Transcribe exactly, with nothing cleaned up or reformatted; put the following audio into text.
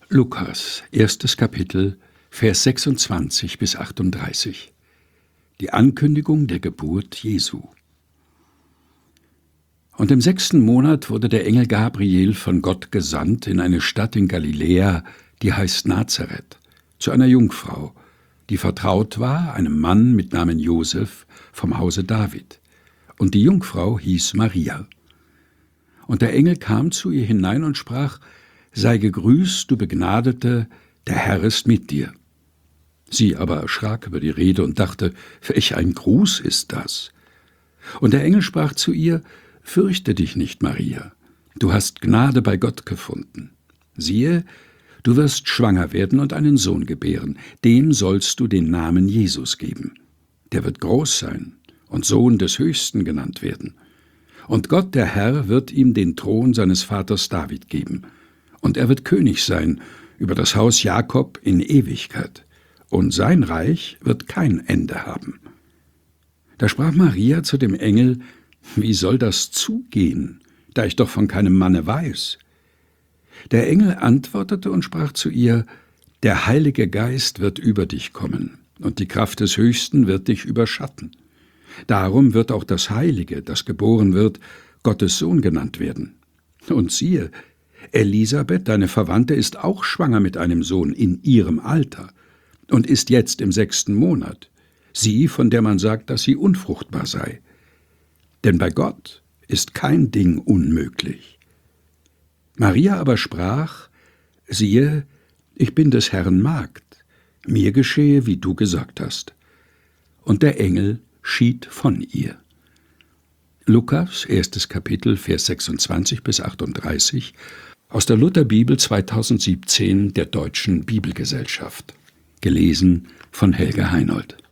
Lukas, erstes Kapitel, Vers sechsundzwanzig bis achtunddreißig. Die Ankündigung der Geburt Jesu. Und im sechsten Monat wurde der Engel Gabriel von Gott gesandt in eine Stadt in Galiläa, die heißt Nazareth, zu einer Jungfrau, die vertraut war einem Mann mit Namen Josef vom Hause David. Und die Jungfrau hieß Maria. Und der Engel kam zu ihr hinein und sprach: Sei gegrüßt, du Begnadete, der Herr ist mit dir. Sie aber erschrak über die Rede und dachte: Welch ein Gruß ist das? Und der Engel sprach zu ihr: Fürchte dich nicht, Maria, du hast Gnade bei Gott gefunden. Siehe, du wirst schwanger werden und einen Sohn gebären, dem sollst du den Namen Jesus geben. Der wird groß sein und Sohn des Höchsten genannt werden. Und Gott, der Herr, wird ihm den Thron seines Vaters David geben. Und er wird König sein über das Haus Jakob in Ewigkeit, und sein Reich wird kein Ende haben. Da sprach Maria zu dem Engel: Wie soll das zugehen, da ich doch von keinem Manne weiß? Der Engel antwortete und sprach zu ihr: Der Heilige Geist wird über dich kommen, und die Kraft des Höchsten wird dich überschatten. Darum wird auch das Heilige, das geboren wird, Gottes Sohn genannt werden. Und siehe, Elisabeth, deine Verwandte, ist auch schwanger mit einem Sohn in ihrem Alter und ist jetzt im sechsten Monat, sie, von der man sagt, dass sie unfruchtbar sei. Denn bei Gott ist kein Ding unmöglich. Maria aber sprach: Siehe, ich bin des Herrn Magd, mir geschehe, wie du gesagt hast. Und der Engel schied von ihr. Lukas, erstes Kapitel, Vers sechsundzwanzig bis achtunddreißig, aus der Lutherbibel zweitausendsiebzehn der Deutschen Bibelgesellschaft. Gelesen von Helga Heinold.